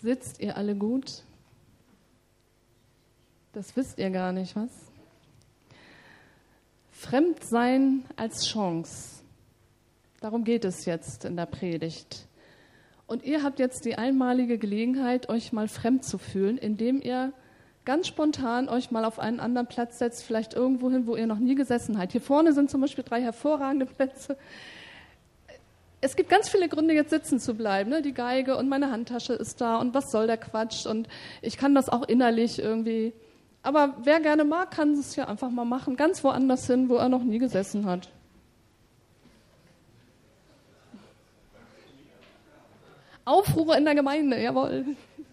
Sitzt ihr alle gut? Das wisst ihr gar nicht, was? Fremdsein als Chance. Darum geht es jetzt in der Predigt. Und ihr habt jetzt die einmalige Gelegenheit, euch mal fremd zu fühlen, indem ihr ganz spontan euch mal auf einen anderen Platz setzt, vielleicht irgendwo hin, wo ihr noch nie gesessen habt. Hier vorne sind zum Beispiel 3 hervorragende Plätze. Es gibt ganz viele Gründe, jetzt sitzen zu bleiben. Ne? Die Geige und meine Handtasche ist da und was soll der Quatsch? Und ich kann das auch innerlich irgendwie. Aber wer gerne mag, kann es ja einfach mal machen. Ganz woanders hin, wo er noch nie gesessen hat. Aufruhr in der Gemeinde, jawohl.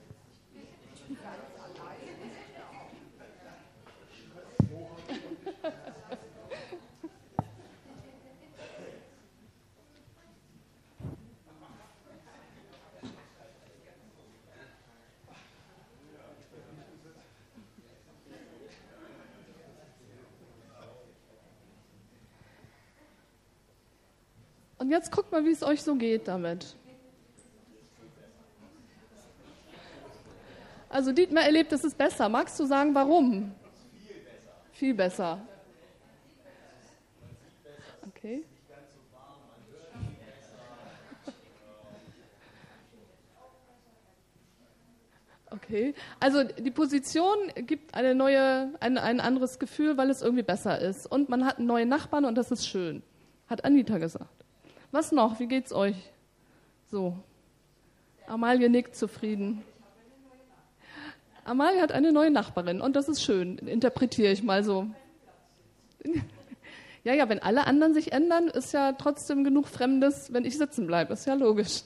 Und jetzt guckt mal, wie es euch so geht damit. Also Dietmar erlebt, es ist besser. Magst du sagen, warum? Viel besser. Okay. Okay. Also die Position gibt ein anderes Gefühl, weil es irgendwie besser ist. Und man hat einen neuen Nachbarn und das ist schön. Hat Anita gesagt. Was noch? Wie geht's euch? So. Amalie nickt zufrieden. Amalie hat eine neue Nachbarin und das ist schön, interpretiere ich mal so. Ja, wenn alle anderen sich ändern, ist ja trotzdem genug Fremdes, wenn ich sitzen bleibe, ist ja logisch.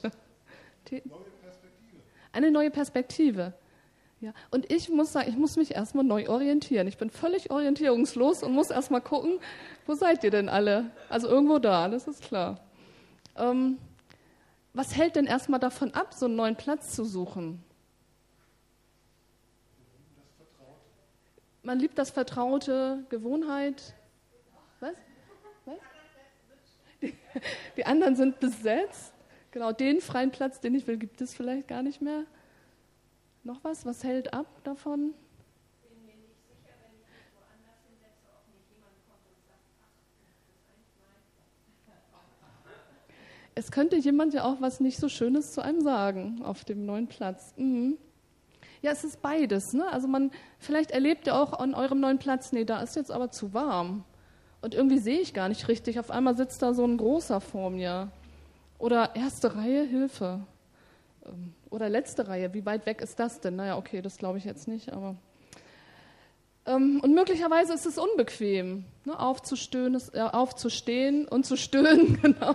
Eine neue Perspektive. Ja. Und ich muss sagen, ich muss mich erstmal neu orientieren. Ich bin völlig orientierungslos und muss erstmal gucken, wo seid ihr denn alle? Also irgendwo da, das ist klar. Was hält denn erstmal davon ab, so einen neuen Platz zu suchen? Man liebt das Vertraute, Gewohnheit. Was? Die anderen sind besetzt. Genau, den freien Platz, den ich will, gibt es vielleicht gar nicht mehr. Noch was? Was hält ab davon? Ich bin mir nicht sicher, wenn ich mich woanders hinsetze, ob nicht jemand kommt und sagt, Es könnte jemand ja auch was nicht so Schönes zu einem sagen auf dem neuen Platz. Mhm. Ja, es ist beides. Ne? Also vielleicht erlebt ihr auch an eurem neuen Platz, nee, da ist jetzt aber zu warm. Und irgendwie sehe ich gar nicht richtig. Auf einmal sitzt da so ein großer vor mir. Oder erste Reihe, Hilfe. Oder letzte Reihe, wie weit weg ist das denn? Naja, okay, das glaube ich jetzt nicht, aber... Und möglicherweise ist es unbequem, ne? Aufzustehen und zu stöhnen, genau.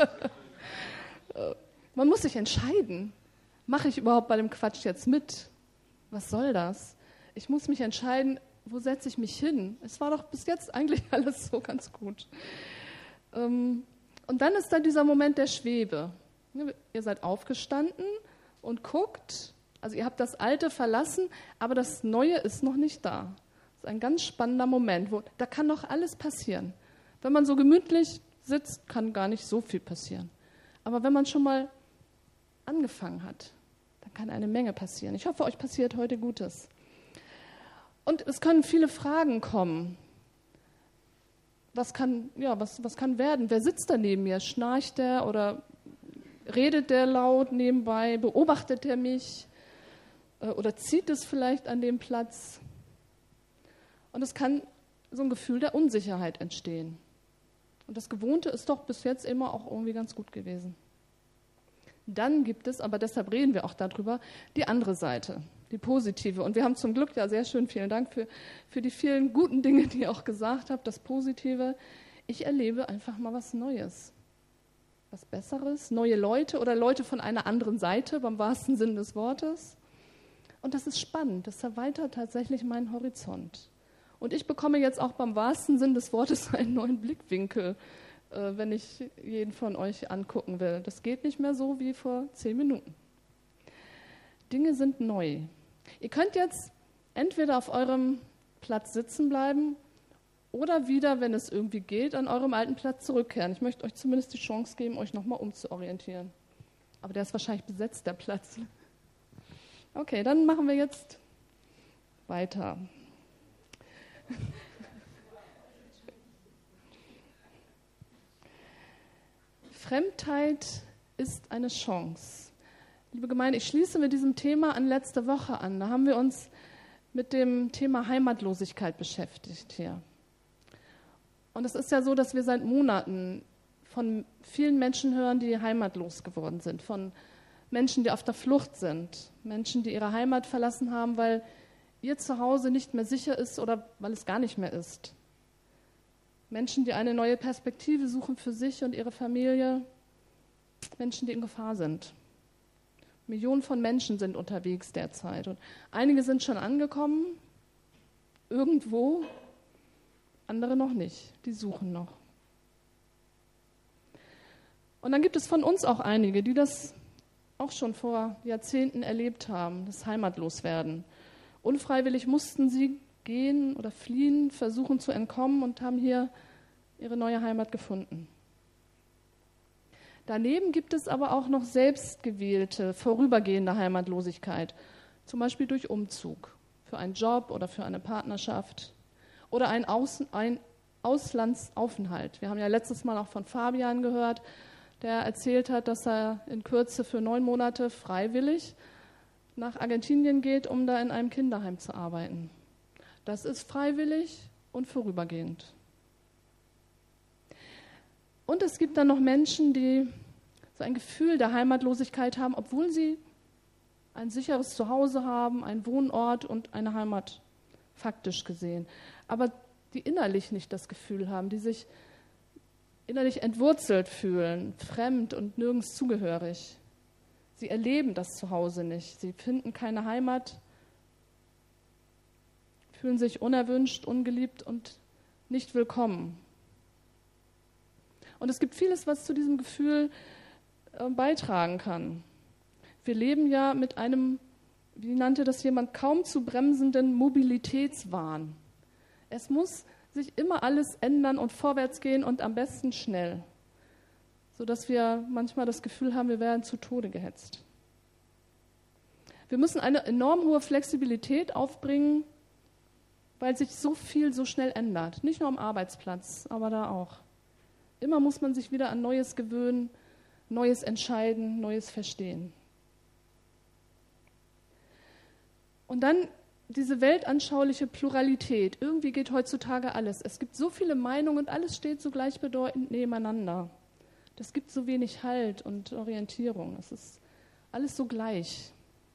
Man muss sich entscheiden. Mache ich überhaupt bei dem Quatsch jetzt mit? Was soll das? Ich muss mich entscheiden, wo setze ich mich hin? Es war doch bis jetzt eigentlich alles so ganz gut. Und dann ist da dieser Moment der Schwebe. Ihr seid aufgestanden und guckt, also ihr habt das Alte verlassen, aber das Neue ist noch nicht da. Das ist ein ganz spannender Moment, da kann noch alles passieren. Wenn man so gemütlich sitzt, kann gar nicht so viel passieren. Aber wenn man schon mal angefangen hat, dann kann eine Menge passieren. Ich hoffe, euch passiert heute Gutes. Und es können viele Fragen kommen. Was kann werden? Wer sitzt da neben mir? Schnarcht der oder redet der laut nebenbei? Beobachtet er mich? Oder zieht es vielleicht an dem Platz? Und es kann so ein Gefühl der Unsicherheit entstehen. Und das Gewohnte ist doch bis jetzt immer auch irgendwie ganz gut gewesen. Dann gibt es, aber deshalb reden wir auch darüber, die andere Seite, die positive. Und wir haben zum Glück, ja sehr schön, vielen Dank für die vielen guten Dinge, die ihr auch gesagt habt, das Positive. Ich erlebe einfach mal was Neues, was Besseres, neue Leute oder Leute von einer anderen Seite, beim wahrsten Sinn des Wortes. Und das ist spannend, das erweitert tatsächlich meinen Horizont. Und ich bekomme jetzt auch beim wahrsten Sinn des Wortes einen neuen Blickwinkel, wenn ich jeden von euch angucken will. Das geht nicht mehr so wie vor 10 Minuten. Dinge sind neu. Ihr könnt jetzt entweder auf eurem Platz sitzen bleiben oder wieder, wenn es irgendwie geht, an eurem alten Platz zurückkehren. Ich möchte euch zumindest die Chance geben, euch nochmal umzuorientieren. Aber der ist wahrscheinlich besetzt, der Platz. Okay, dann machen wir jetzt weiter. Fremdheit ist eine Chance. Liebe Gemeinde, ich schließe mit diesem Thema an letzte Woche an. Da haben wir uns mit dem Thema Heimatlosigkeit beschäftigt hier. Und es ist ja so, dass wir seit Monaten von vielen Menschen hören, die heimatlos geworden sind, von Menschen, die auf der Flucht sind, Menschen, die ihre Heimat verlassen haben, weil ihr Zuhause nicht mehr sicher ist oder weil es gar nicht mehr ist. Menschen, die eine neue Perspektive suchen für sich und ihre Familie, Menschen, die in Gefahr sind. Millionen von Menschen sind unterwegs derzeit und einige sind schon angekommen, irgendwo, andere noch nicht, die suchen noch. Und dann gibt es von uns auch einige, die das auch schon vor Jahrzehnten erlebt haben, das Heimatloswerden. Unfreiwillig mussten sie gehen oder fliehen, versuchen zu entkommen und haben hier ihre neue Heimat gefunden. Daneben gibt es aber auch noch selbstgewählte, vorübergehende Heimatlosigkeit, zum Beispiel durch Umzug, für einen Job oder für eine Partnerschaft oder ein Auslandsaufenthalt. Wir haben ja letztes Mal auch von Fabian gehört, der erzählt hat, dass er in Kürze für 9 Monate freiwillig nach Argentinien geht, um da in einem Kinderheim zu arbeiten. Das ist freiwillig und vorübergehend. Und es gibt dann noch Menschen, die so ein Gefühl der Heimatlosigkeit haben, obwohl sie ein sicheres Zuhause haben, einen Wohnort und eine Heimat faktisch gesehen. Aber die innerlich nicht das Gefühl haben, die sich innerlich entwurzelt fühlen, fremd und nirgends zugehörig. Sie erleben das Zuhause nicht. Sie finden keine Heimat, fühlen sich unerwünscht, ungeliebt und nicht willkommen. Und es gibt vieles, was zu diesem Gefühl beitragen kann. Wir leben ja mit einem, wie nannte das jemand, kaum zu bremsenden Mobilitätswahn. Es muss sich immer alles ändern und vorwärts gehen und am besten schnell, sodass wir manchmal das Gefühl haben, wir werden zu Tode gehetzt. Wir müssen eine enorm hohe Flexibilität aufbringen, weil sich so viel so schnell ändert. Nicht nur am Arbeitsplatz, aber da auch. Immer muss man sich wieder an Neues gewöhnen, Neues entscheiden, Neues verstehen. Und dann diese weltanschauliche Pluralität. Irgendwie geht heutzutage alles. Es gibt so viele Meinungen und alles steht so gleichbedeutend nebeneinander. Das gibt so wenig Halt und Orientierung. Es ist alles so gleich.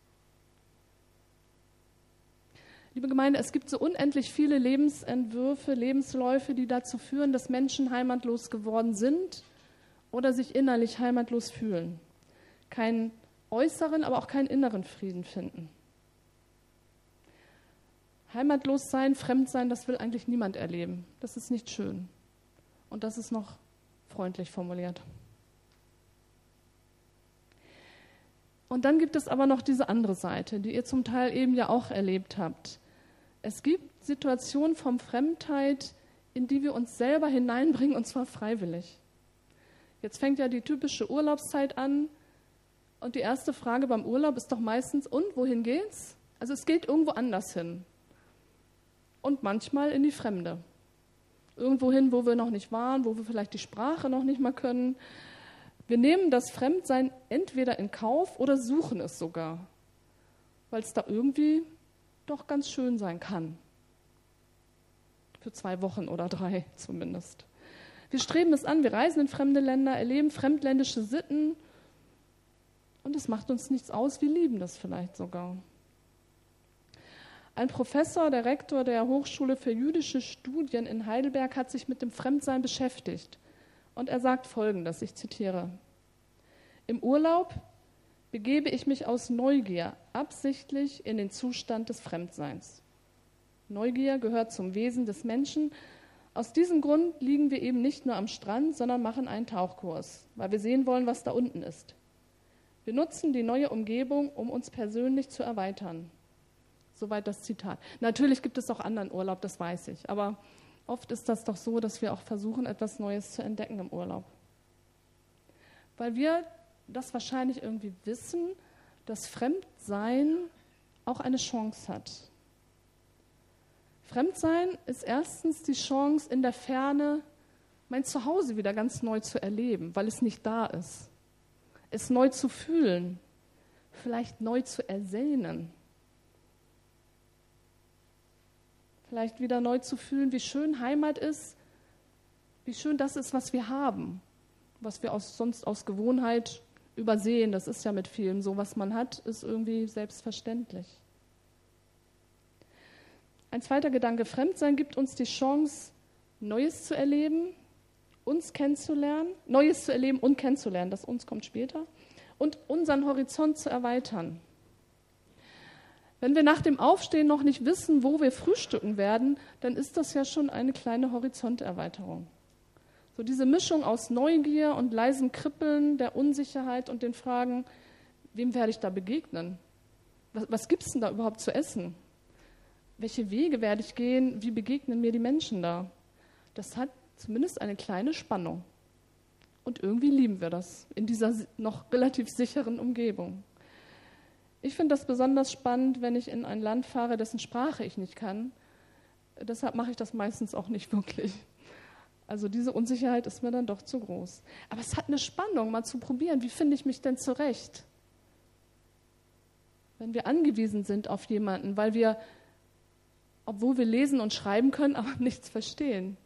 Liebe Gemeinde, es gibt so unendlich viele Lebensentwürfe, Lebensläufe, die dazu führen, dass Menschen heimatlos geworden sind oder sich innerlich heimatlos fühlen. Keinen äußeren, aber auch keinen inneren Frieden finden. Heimatlos sein, fremd sein, das will eigentlich niemand erleben. Das ist nicht schön. Und das ist noch freundlich formuliert. Und dann gibt es aber noch diese andere Seite, die ihr zum Teil eben ja auch erlebt habt. Es gibt Situationen von Fremdheit, in die wir uns selber hineinbringen, und zwar freiwillig. Jetzt fängt ja die typische Urlaubszeit an und die erste Frage beim Urlaub ist doch meistens, und wohin geht's? Also es geht irgendwo anders hin. Und manchmal in die Fremde. Irgendwo hin, wo wir noch nicht waren, wo wir vielleicht die Sprache noch nicht mal können. Wir nehmen das Fremdsein entweder in Kauf oder suchen es sogar, weil es da irgendwie doch ganz schön sein kann. Für 2 Wochen oder 3 zumindest. Wir streben es an, wir reisen in fremde Länder, erleben fremdländische Sitten und es macht uns nichts aus, wir lieben das vielleicht sogar. Ein Professor, der Rektor der Hochschule für jüdische Studien in Heidelberg, hat sich mit dem Fremdsein beschäftigt. Und er sagt Folgendes, ich zitiere: Im Urlaub begebe ich mich aus Neugier absichtlich in den Zustand des Fremdseins. Neugier gehört zum Wesen des Menschen. Aus diesem Grund liegen wir eben nicht nur am Strand, sondern machen einen Tauchkurs, weil wir sehen wollen, was da unten ist. Wir nutzen die neue Umgebung, um uns persönlich zu erweitern. Soweit das Zitat. Natürlich gibt es auch anderen Urlaub, das weiß ich. Aber oft ist das doch so, dass wir auch versuchen, etwas Neues zu entdecken im Urlaub. Weil wir das wahrscheinlich irgendwie wissen, dass Fremdsein auch eine Chance hat. Fremdsein ist erstens die Chance, in der Ferne mein Zuhause wieder ganz neu zu erleben, weil es nicht da ist. Es neu zu fühlen, vielleicht neu zu ersehnen. Vielleicht wieder neu zu fühlen, wie schön Heimat ist, wie schön das ist, was wir haben, was wir sonst aus Gewohnheit übersehen. Das ist ja mit vielem so, was man hat, ist irgendwie selbstverständlich. Ein zweiter Gedanke, Fremdsein gibt uns die Chance, Neues zu erleben, uns kennenzulernen, Neues zu erleben und kennenzulernen, das uns kommt später, und unseren Horizont zu erweitern. Wenn wir nach dem Aufstehen noch nicht wissen, wo wir frühstücken werden, dann ist das ja schon eine kleine Horizonterweiterung. So diese Mischung aus Neugier und leisem Kribbeln, der Unsicherheit und den Fragen, wem werde ich da begegnen? Was gibt es denn da überhaupt zu essen? Welche Wege werde ich gehen? Wie begegnen mir die Menschen da? Das hat zumindest eine kleine Spannung. Und irgendwie lieben wir das in dieser noch relativ sicheren Umgebung. Ich finde das besonders spannend, wenn ich in ein Land fahre, dessen Sprache ich nicht kann. Deshalb mache ich das meistens auch nicht wirklich. Also diese Unsicherheit ist mir dann doch zu groß. Aber es hat eine Spannung, mal zu probieren, wie finde ich mich denn zurecht? Wenn wir angewiesen sind auf jemanden, weil wir, obwohl wir lesen und schreiben können, aber nichts verstehen.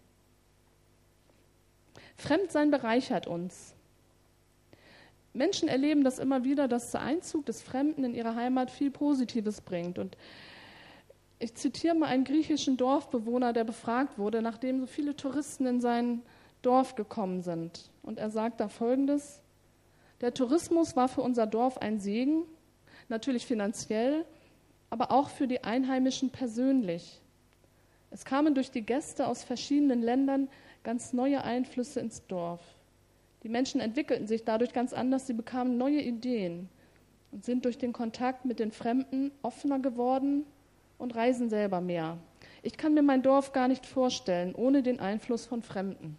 Fremdsein bereichert uns. Menschen erleben das immer wieder, dass der Einzug des Fremden in ihre Heimat viel Positives bringt. Und ich zitiere mal einen griechischen Dorfbewohner, der befragt wurde, nachdem so viele Touristen in sein Dorf gekommen sind. Und er sagt da Folgendes: Der Tourismus war für unser Dorf ein Segen, natürlich finanziell, aber auch für die Einheimischen persönlich. Es kamen durch die Gäste aus verschiedenen Ländern ganz neue Einflüsse ins Dorf. Die Menschen entwickelten sich dadurch ganz anders, sie bekamen neue Ideen und sind durch den Kontakt mit den Fremden offener geworden und reisen selber mehr. Ich kann mir mein Dorf gar nicht vorstellen, ohne den Einfluss von Fremden.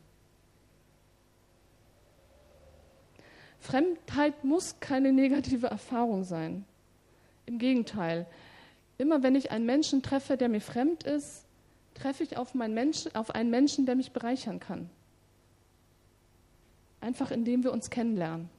Fremdheit muss keine negative Erfahrung sein. Im Gegenteil, immer wenn ich einen Menschen treffe, der mir fremd ist, treffe ich auf einen Menschen, der mich bereichern kann. Einfach indem wir uns kennenlernen.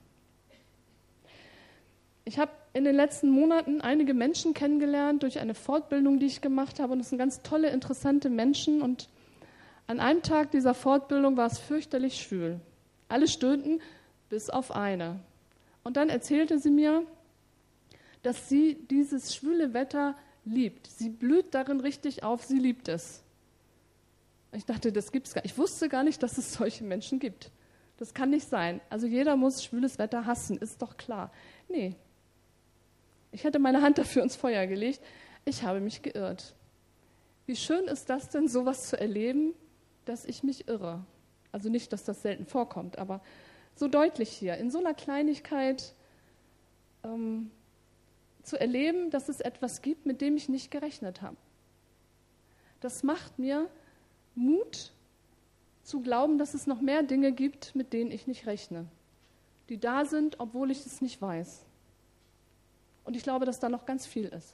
Ich habe in den letzten Monaten einige Menschen kennengelernt durch eine Fortbildung, die ich gemacht habe. Und es sind ganz tolle, interessante Menschen. Und an einem Tag dieser Fortbildung war es fürchterlich schwül. Alle stöhnten, bis auf eine. Und dann erzählte sie mir, dass sie dieses schwüle Wetter liebt. Sie blüht darin richtig auf, sie liebt es. Ich dachte, das gibt's gar nicht. Ich wusste gar nicht, dass es solche Menschen gibt. Das kann nicht sein. Also jeder muss schwüles Wetter hassen, ist doch klar. Nee. Ich hätte meine Hand dafür ins Feuer gelegt. Ich habe mich geirrt. Wie schön ist das denn, sowas zu erleben, dass ich mich irre? Also nicht, dass das selten vorkommt, aber so deutlich hier, in so einer Kleinigkeit zu erleben, dass es etwas gibt, mit dem ich nicht gerechnet habe. Das macht mir Mut, zu glauben, dass es noch mehr Dinge gibt, mit denen ich nicht rechne, die da sind, obwohl ich es nicht weiß. Und ich glaube, dass da noch ganz viel ist.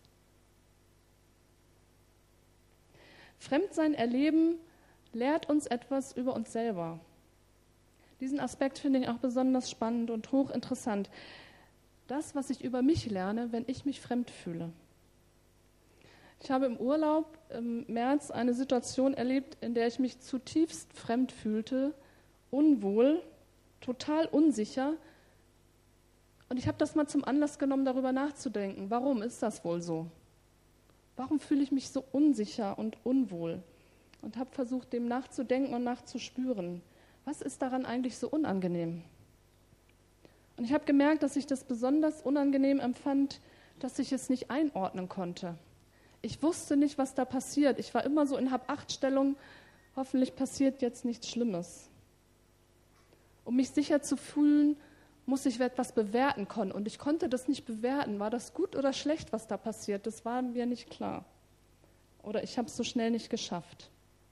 Fremdsein erleben lehrt uns etwas über uns selber. Diesen Aspekt finde ich auch besonders spannend und hochinteressant. Das, was ich über mich lerne, wenn ich mich fremd fühle. Ich habe im Urlaub im März eine Situation erlebt, in der ich mich zutiefst fremd fühlte, unwohl, total unsicher. Und ich habe das mal zum Anlass genommen, darüber nachzudenken. Warum ist das wohl so? Warum fühle ich mich so unsicher und unwohl? Und habe versucht, dem nachzudenken und nachzuspüren. Was ist daran eigentlich so unangenehm? Und ich habe gemerkt, dass ich das besonders unangenehm empfand, dass ich es nicht einordnen konnte. Ich wusste nicht, was da passiert. Ich war immer so in Hab-Acht-Stellung, hoffentlich passiert jetzt nichts Schlimmes. Um mich sicher zu fühlen, muss ich etwas bewerten können. Und ich konnte das nicht bewerten. War das gut oder schlecht, was da passiert? Das war mir nicht klar. Oder ich habe es so schnell nicht geschafft.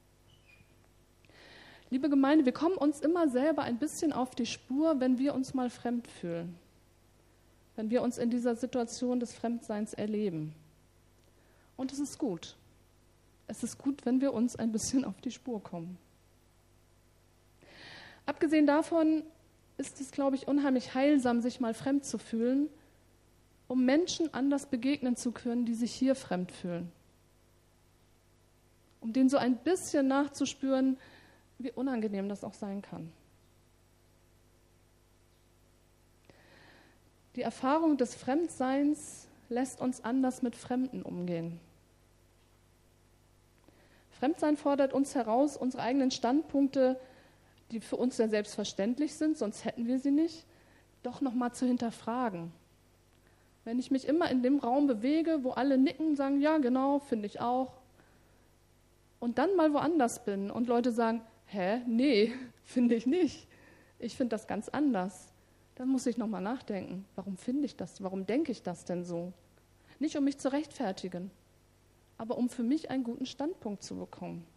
Liebe Gemeinde, wir kommen uns immer selber ein bisschen auf die Spur, wenn wir uns mal fremd fühlen. Wenn wir uns in dieser Situation des Fremdseins erleben. Und es ist gut. Es ist gut, wenn wir uns ein bisschen auf die Spur kommen. Abgesehen davon ist es, glaube ich, unheimlich heilsam, sich mal fremd zu fühlen, um Menschen anders begegnen zu können, die sich hier fremd fühlen. Um denen so ein bisschen nachzuspüren, wie unangenehm das auch sein kann. Die Erfahrung des Fremdseins lässt uns anders mit Fremden umgehen. Fremdsein fordert uns heraus, unsere eigenen Standpunkte, die für uns ja selbstverständlich sind, sonst hätten wir sie nicht, doch nochmal zu hinterfragen. Wenn ich mich immer in dem Raum bewege, wo alle nicken und sagen, ja genau, finde ich auch, und dann mal woanders bin und Leute sagen, nee, finde ich nicht, ich finde das ganz anders, dann muss ich nochmal nachdenken, warum finde ich das, warum denke ich das denn so? Nicht um mich zu rechtfertigen, aber um für mich einen guten Standpunkt zu bekommen.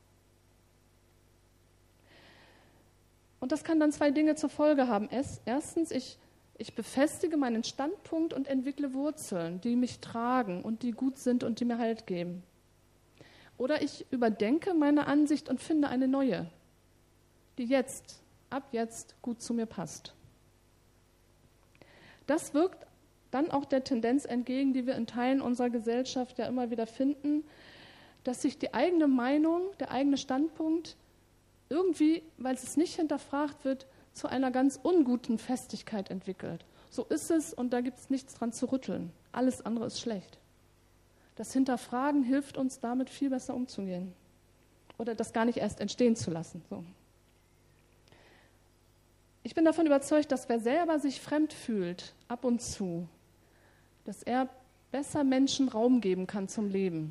Und das kann dann 2 Dinge zur Folge haben. Erstens, ich befestige meinen Standpunkt und entwickle Wurzeln, die mich tragen und die gut sind und die mir Halt geben. Oder ich überdenke meine Ansicht und finde eine neue, die ab jetzt gut zu mir passt. Das wirkt dann auch der Tendenz entgegen, die wir in Teilen unserer Gesellschaft ja immer wieder finden, dass sich die eigene Meinung, der eigene Standpunkt irgendwie, weil es nicht hinterfragt wird, zu einer ganz unguten Festigkeit entwickelt. So ist es und da gibt es nichts dran zu rütteln. Alles andere ist schlecht. Das Hinterfragen hilft uns damit viel besser umzugehen oder das gar nicht erst entstehen zu lassen. So. Ich bin davon überzeugt, dass wer selber sich fremd fühlt, ab und zu, dass er besser Menschen Raum geben kann zum Leben.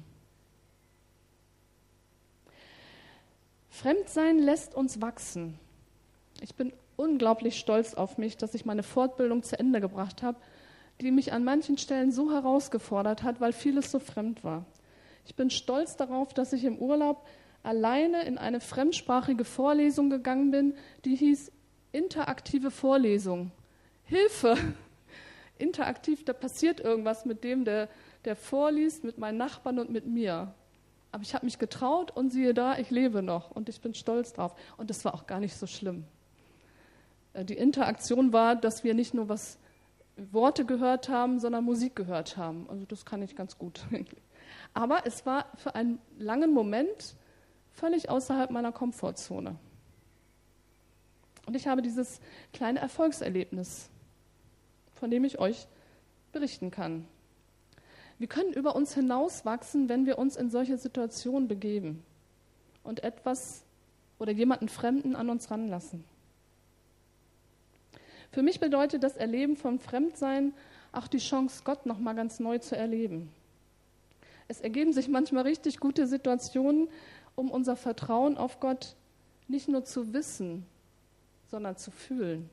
Fremdsein lässt uns wachsen. Ich bin unglaublich stolz auf mich, dass ich meine Fortbildung zu Ende gebracht habe, die mich an manchen Stellen so herausgefordert hat, weil vieles so fremd war. Ich bin stolz darauf, dass ich im Urlaub alleine in eine fremdsprachige Vorlesung gegangen bin, die hieß interaktive Vorlesung. Hilfe! Interaktiv, da passiert irgendwas mit dem, der vorliest, mit meinen Nachbarn und mit mir. Aber ich habe mich getraut und siehe da, ich lebe noch und ich bin stolz drauf. Und das war auch gar nicht so schlimm. Die Interaktion war, dass wir nicht nur Worte gehört haben, sondern Musik gehört haben. Also das kann ich ganz gut. Aber es war für einen langen Moment völlig außerhalb meiner Komfortzone. Und ich habe dieses kleine Erfolgserlebnis, von dem ich euch berichten kann. Wir können über uns hinauswachsen, wenn wir uns in solche Situationen begeben und etwas oder jemanden Fremden an uns ranlassen. Für mich bedeutet das Erleben von Fremdsein auch die Chance, Gott noch mal ganz neu zu erleben. Es ergeben sich manchmal richtig gute Situationen, um unser Vertrauen auf Gott nicht nur zu wissen, sondern zu fühlen.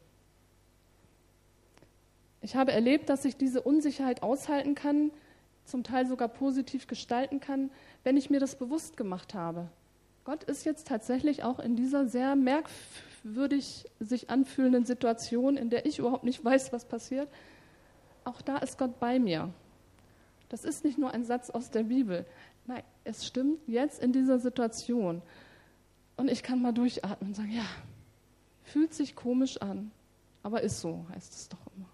Ich habe erlebt, dass ich diese Unsicherheit aushalten kann, zum Teil sogar positiv gestalten kann, wenn ich mir das bewusst gemacht habe. Gott ist jetzt tatsächlich auch in dieser sehr merkwürdig sich anfühlenden Situation, in der ich überhaupt nicht weiß, was passiert. Auch da ist Gott bei mir. Das ist nicht nur ein Satz aus der Bibel. Nein, es stimmt jetzt in dieser Situation. Und ich kann mal durchatmen und sagen, ja, fühlt sich komisch an, aber ist so, heißt es doch immer.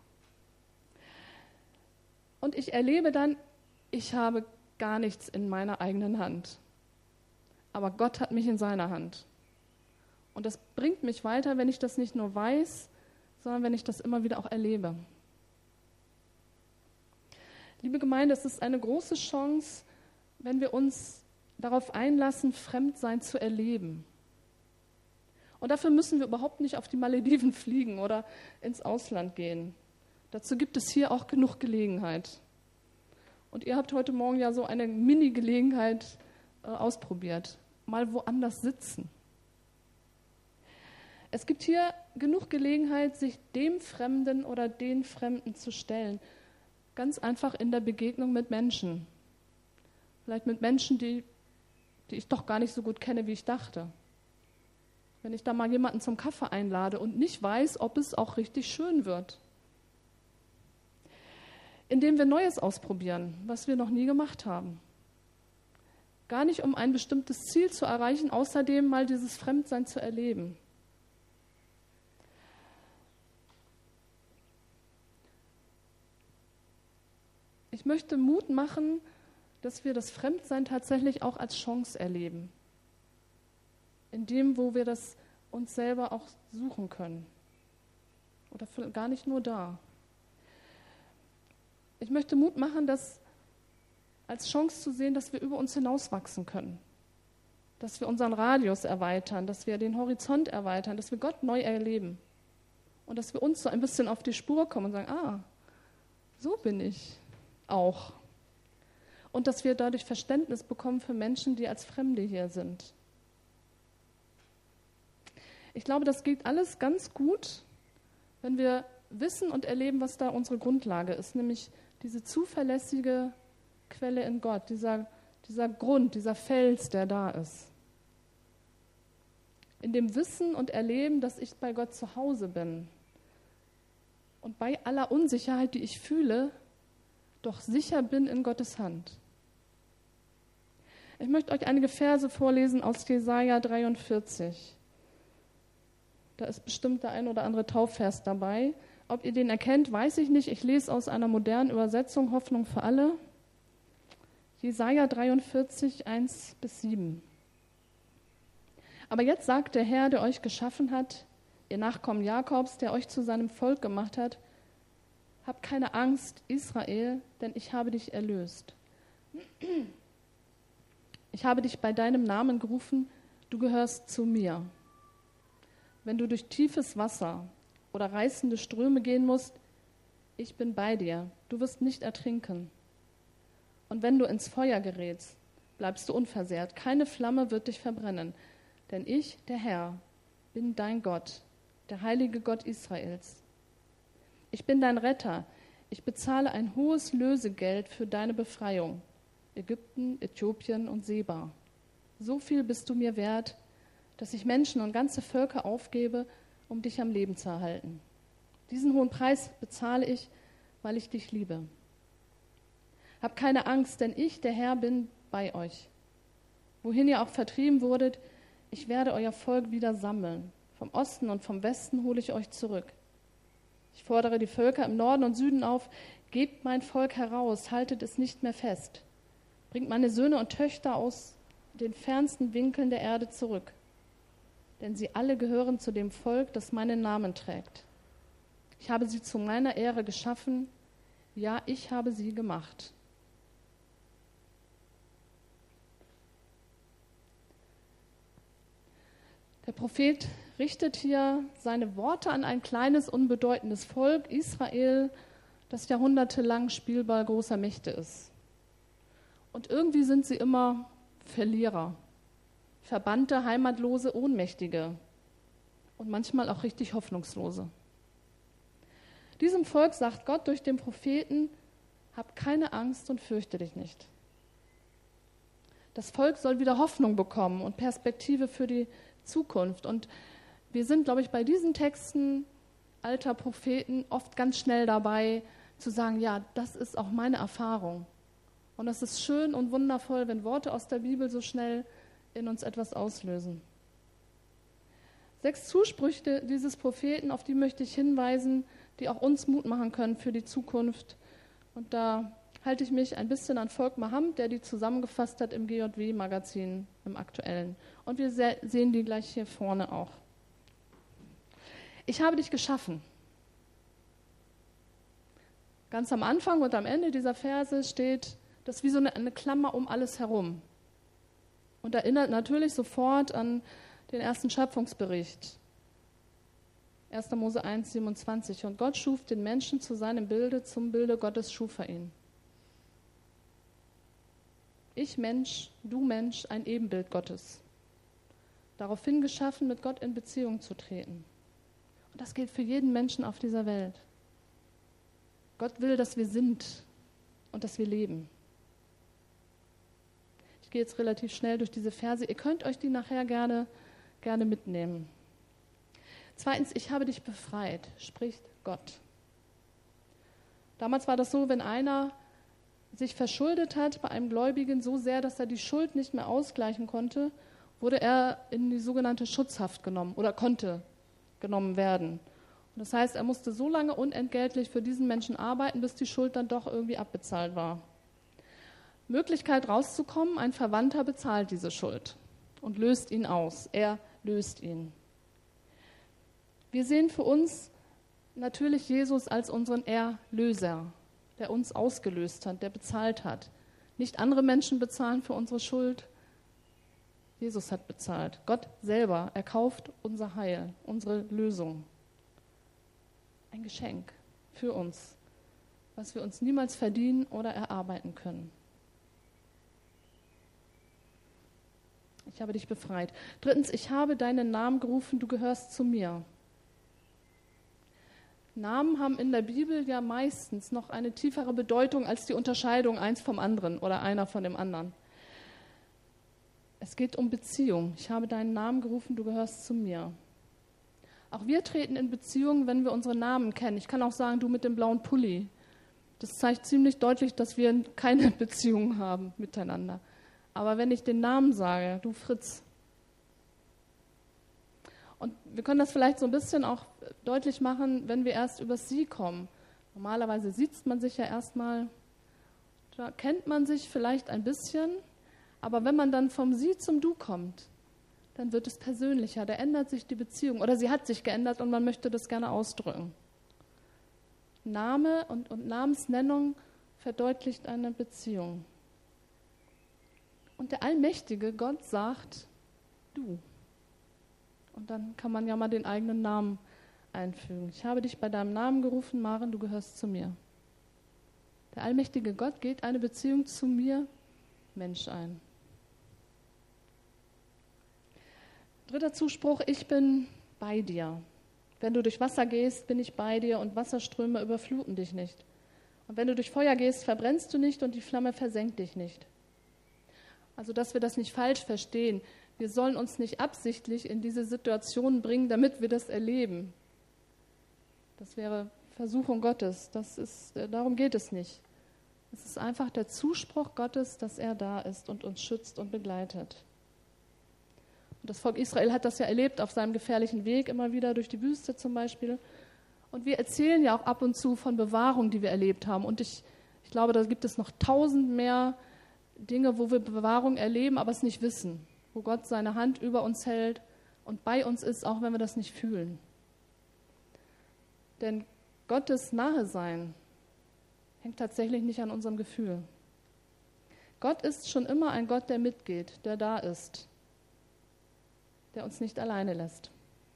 Und ich erlebe dann, ich habe gar nichts in meiner eigenen Hand. Aber Gott hat mich in seiner Hand. Und das bringt mich weiter, wenn ich das nicht nur weiß, sondern wenn ich das immer wieder auch erlebe. Liebe Gemeinde, es ist eine große Chance, wenn wir uns darauf einlassen, Fremdsein zu erleben. Und dafür müssen wir überhaupt nicht auf die Malediven fliegen oder ins Ausland gehen. Dazu gibt es hier auch genug Gelegenheit. Und ihr habt heute Morgen ja so eine Mini-Gelegenheit ausprobiert. Mal woanders sitzen. Es gibt hier genug Gelegenheit, sich dem Fremden oder den Fremden zu stellen. Ganz einfach in der Begegnung mit Menschen. Vielleicht mit Menschen, die ich doch gar nicht so gut kenne, wie ich dachte. Wenn ich da mal jemanden zum Kaffee einlade und nicht weiß, ob es auch richtig schön wird. Indem wir Neues ausprobieren, was wir noch nie gemacht haben. Gar nicht, um ein bestimmtes Ziel zu erreichen, außerdem mal dieses Fremdsein zu erleben. Ich möchte Mut machen, dass wir das Fremdsein tatsächlich auch als Chance erleben. In dem, wo wir das uns selber auch suchen können. Oder gar nicht nur da. Ich möchte Mut machen, das als Chance zu sehen, dass wir über uns hinauswachsen können. Dass wir unseren Radius erweitern, dass wir den Horizont erweitern, dass wir Gott neu erleben. Und dass wir uns so ein bisschen auf die Spur kommen und sagen, so bin ich auch. Und dass wir dadurch Verständnis bekommen für Menschen, die als Fremde hier sind. Ich glaube, das geht alles ganz gut, wenn wir wissen und erleben, was da unsere Grundlage ist, nämlich diese zuverlässige Quelle in Gott, dieser Grund, dieser Fels, der da ist. In dem Wissen und Erleben, dass ich bei Gott zu Hause bin und bei aller Unsicherheit, die ich fühle, doch sicher bin in Gottes Hand. Ich möchte euch einige Verse vorlesen aus Jesaja 43. Da ist bestimmt der ein oder andere Taufvers dabei. Ob ihr den erkennt, weiß ich nicht. Ich lese aus einer modernen Übersetzung, Hoffnung für alle. Jesaja 43, 1-7. Aber jetzt sagt der Herr, der euch geschaffen hat, ihr Nachkommen Jakobs, der euch zu seinem Volk gemacht hat, habt keine Angst, Israel, denn ich habe dich erlöst. Ich habe dich bei deinem Namen gerufen, du gehörst zu mir. Wenn du durch tiefes Wasser oder reißende Ströme gehen musst, ich bin bei dir, du wirst nicht ertrinken. Und wenn du ins Feuer gerätst, bleibst du unversehrt, keine Flamme wird dich verbrennen. Denn ich, der Herr, bin dein Gott, der heilige Gott Israels. Ich bin dein Retter, ich bezahle ein hohes Lösegeld für deine Befreiung. Ägypten, Äthiopien und Seba. So viel bist du mir wert, dass ich Menschen und ganze Völker aufgebe, um dich am Leben zu erhalten. Diesen hohen Preis bezahle ich, weil ich dich liebe. Hab keine Angst, denn ich, der Herr, bin bei euch. Wohin ihr auch vertrieben wurdet, ich werde euer Volk wieder sammeln. Vom Osten und vom Westen hole ich euch zurück. Ich fordere die Völker im Norden und Süden auf, gebt mein Volk heraus, haltet es nicht mehr fest. Bringt meine Söhne und Töchter aus den fernsten Winkeln der Erde zurück. Denn sie alle gehören zu dem Volk, das meinen Namen trägt. Ich habe sie zu meiner Ehre geschaffen, ja, ich habe sie gemacht. Der Prophet richtet hier seine Worte an ein kleines, unbedeutendes Volk, Israel, das jahrhundertelang Spielball großer Mächte ist. Und irgendwie sind sie immer Verlierer, verbannte, heimatlose, Ohnmächtige und manchmal auch richtig Hoffnungslose. Diesem Volk sagt Gott durch den Propheten, hab keine Angst und fürchte dich nicht. Das Volk soll wieder Hoffnung bekommen und Perspektive für die Zukunft. Und wir sind, glaube ich, bei diesen Texten alter Propheten oft ganz schnell dabei zu sagen, ja, das ist auch meine Erfahrung. Und das ist schön und wundervoll, wenn Worte aus der Bibel so schnell in uns etwas auslösen. 6 Zusprüche dieses Propheten, auf die möchte ich hinweisen, die auch uns Mut machen können für die Zukunft. Und da halte ich mich ein bisschen an Volkmar Hamm, der die zusammengefasst hat im GJW-Magazin, im Aktuellen. Und wir sehen die gleich hier vorne auch. Ich habe dich geschaffen. Ganz am Anfang und am Ende dieser Verse steht, das ist wie so eine Klammer um alles herum. Und erinnert natürlich sofort an den ersten Schöpfungsbericht. 1. Mose 1, 27. Und Gott schuf den Menschen zu seinem Bilde, zum Bilde Gottes schuf er ihn. Ich Mensch, du Mensch, ein Ebenbild Gottes. Daraufhin geschaffen, mit Gott in Beziehung zu treten. Und das gilt für jeden Menschen auf dieser Welt. Gott will, dass wir sind und dass wir leben. Ich gehe jetzt relativ schnell durch diese Verse. Ihr könnt euch die nachher gerne mitnehmen. 2. Ich habe dich befreit, spricht Gott. Damals war das so, wenn einer sich verschuldet hat bei einem Gläubigen so sehr, dass er die Schuld nicht mehr ausgleichen konnte, wurde er in die sogenannte Schutzhaft genommen oder konnte genommen werden. Und das heißt, er musste so lange unentgeltlich für diesen Menschen arbeiten, bis die Schuld dann doch irgendwie abbezahlt war. Möglichkeit rauszukommen, ein Verwandter bezahlt diese Schuld und löst ihn aus. Er löst ihn. Wir sehen für uns natürlich Jesus als unseren Erlöser, der uns ausgelöst hat, der bezahlt hat. Nicht andere Menschen bezahlen für unsere Schuld. Jesus hat bezahlt. Gott selber erkauft unser Heil, unsere Lösung. Ein Geschenk für uns, was wir uns niemals verdienen oder erarbeiten können. Ich habe dich befreit. Drittens, ich habe deinen Namen gerufen, du gehörst zu mir. Namen haben in der Bibel ja meistens noch eine tiefere Bedeutung als die Unterscheidung eins vom anderen oder einer von dem anderen. Es geht um Beziehung. Ich habe deinen Namen gerufen, du gehörst zu mir. Auch wir treten in Beziehungen, wenn wir unsere Namen kennen. Ich kann auch sagen, du mit dem blauen Pulli. Das zeigt ziemlich deutlich, dass wir keine Beziehung haben miteinander. Aber wenn ich den Namen sage, du Fritz. Und wir können das vielleicht so ein bisschen auch deutlich machen, wenn wir erst übers Sie kommen. Normalerweise sieht man sich ja erstmal, da kennt man sich vielleicht ein bisschen, aber wenn man dann vom Sie zum Du kommt, dann wird es persönlicher, da ändert sich die Beziehung oder sie hat sich geändert und man möchte das gerne ausdrücken. Name und Namensnennung verdeutlicht eine Beziehung. Und der allmächtige Gott sagt, du. Und dann kann man ja mal den eigenen Namen einfügen. Ich habe dich bei deinem Namen gerufen, Maren, du gehörst zu mir. Der allmächtige Gott geht eine Beziehung zu mir, Mensch, ein. Dritter Zuspruch, ich bin bei dir. Wenn du durch Wasser gehst, bin ich bei dir und Wasserströme überfluten dich nicht. Und wenn du durch Feuer gehst, verbrennst du nicht und die Flamme versenkt dich nicht. Also, dass wir das nicht falsch verstehen. Wir sollen uns nicht absichtlich in diese Situation bringen, damit wir das erleben. Das wäre Versuchung Gottes. Darum geht es nicht. Es ist einfach der Zuspruch Gottes, dass er da ist und uns schützt und begleitet. Und das Volk Israel hat das ja erlebt auf seinem gefährlichen Weg, immer wieder durch die Wüste zum Beispiel. Und wir erzählen ja auch ab und zu von Bewahrung, die wir erlebt haben. Und ich glaube, da gibt es noch 1000 mehr Dinge, wo wir Bewahrung erleben, aber es nicht wissen. Wo Gott seine Hand über uns hält und bei uns ist, auch wenn wir das nicht fühlen. Denn Gottes Nahesein hängt tatsächlich nicht an unserem Gefühl. Gott ist schon immer ein Gott, der mitgeht, der da ist, der uns nicht alleine lässt.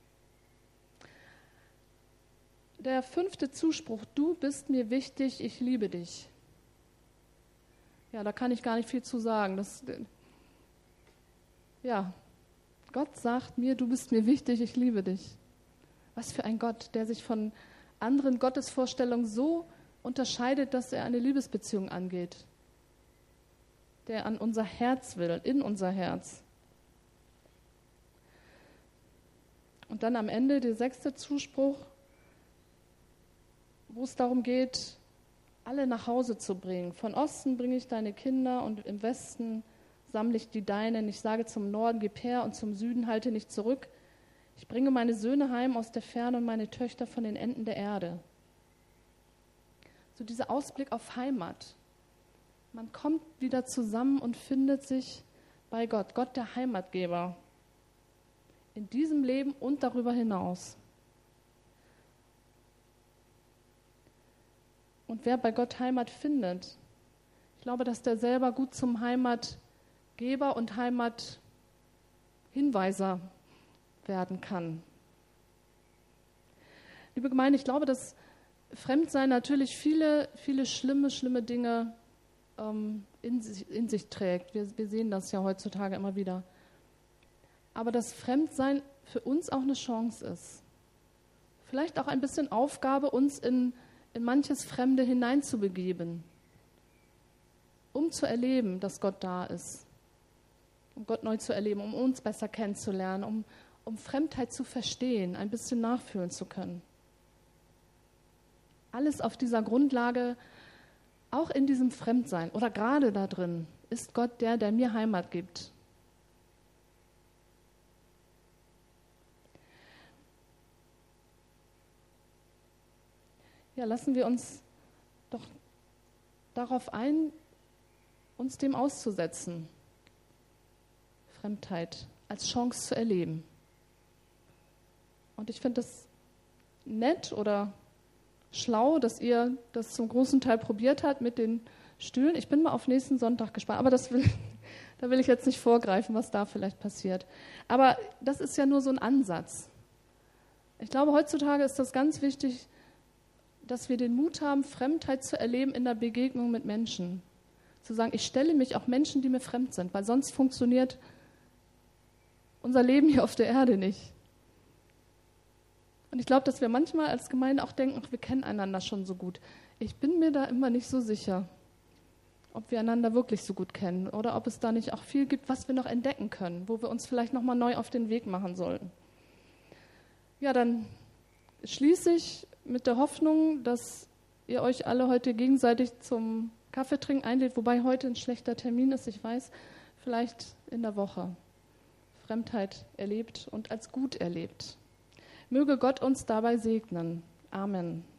Der 5. Zuspruch, du bist mir wichtig, ich liebe dich. Ja, da kann ich gar nicht viel zu sagen. Gott sagt mir, du bist mir wichtig, ich liebe dich. Was für ein Gott, der sich von anderen Gottesvorstellungen so unterscheidet, dass er eine Liebesbeziehung angeht. Der an unser Herz will, in unser Herz. Und dann am Ende der 6. Zuspruch, wo es darum geht, alle nach Hause zu bringen. Von Osten bringe ich deine Kinder und im Westen sammle ich die deinen. Ich sage zum Norden, gib her und zum Süden halte nicht zurück. Ich bringe meine Söhne heim aus der Ferne und meine Töchter von den Enden der Erde. So dieser Ausblick auf Heimat. Man kommt wieder zusammen und findet sich bei Gott, Gott der Heimatgeber. In diesem Leben und darüber hinaus. Und wer bei Gott Heimat findet, ich glaube, dass der selber gut zum Heimatgeber und Heimathinweiser werden kann. Liebe Gemeinde, ich glaube, dass Fremdsein natürlich viele, viele schlimme Dinge in sich trägt. Wir sehen das ja heutzutage immer wieder. Aber dass Fremdsein für uns auch eine Chance ist. Vielleicht auch ein bisschen Aufgabe, uns in manches Fremde hineinzubegeben, um zu erleben, dass Gott da ist, um Gott neu zu erleben, um uns besser kennenzulernen, um Fremdheit zu verstehen, ein bisschen nachfühlen zu können. Alles auf dieser Grundlage, auch in diesem Fremdsein oder gerade da drin, ist Gott der, der mir Heimat gibt. Ja, lassen wir uns doch darauf ein, uns dem auszusetzen. Fremdheit als Chance zu erleben. Und ich finde das nett oder schlau, dass ihr das zum großen Teil probiert habt mit den Stühlen. Ich bin mal auf nächsten Sonntag gespannt, aber da will ich jetzt nicht vorgreifen, was da vielleicht passiert. Aber das ist ja nur so ein Ansatz. Ich glaube, heutzutage ist das ganz wichtig, dass wir den Mut haben, Fremdheit zu erleben in der Begegnung mit Menschen. Zu sagen, ich stelle mich auch Menschen, die mir fremd sind, weil sonst funktioniert unser Leben hier auf der Erde nicht. Und ich glaube, dass wir manchmal als Gemeinde auch denken, ach, wir kennen einander schon so gut. Ich bin mir da immer nicht so sicher, ob wir einander wirklich so gut kennen oder ob es da nicht auch viel gibt, was wir noch entdecken können, wo wir uns vielleicht nochmal neu auf den Weg machen sollten. Ja, dann schließe ich mit der Hoffnung, dass ihr euch alle heute gegenseitig zum Kaffeetrinken einlädt, wobei heute ein schlechter Termin ist, ich weiß, vielleicht in der Woche Fremdheit erlebt und als gut erlebt. Möge Gott uns dabei segnen. Amen.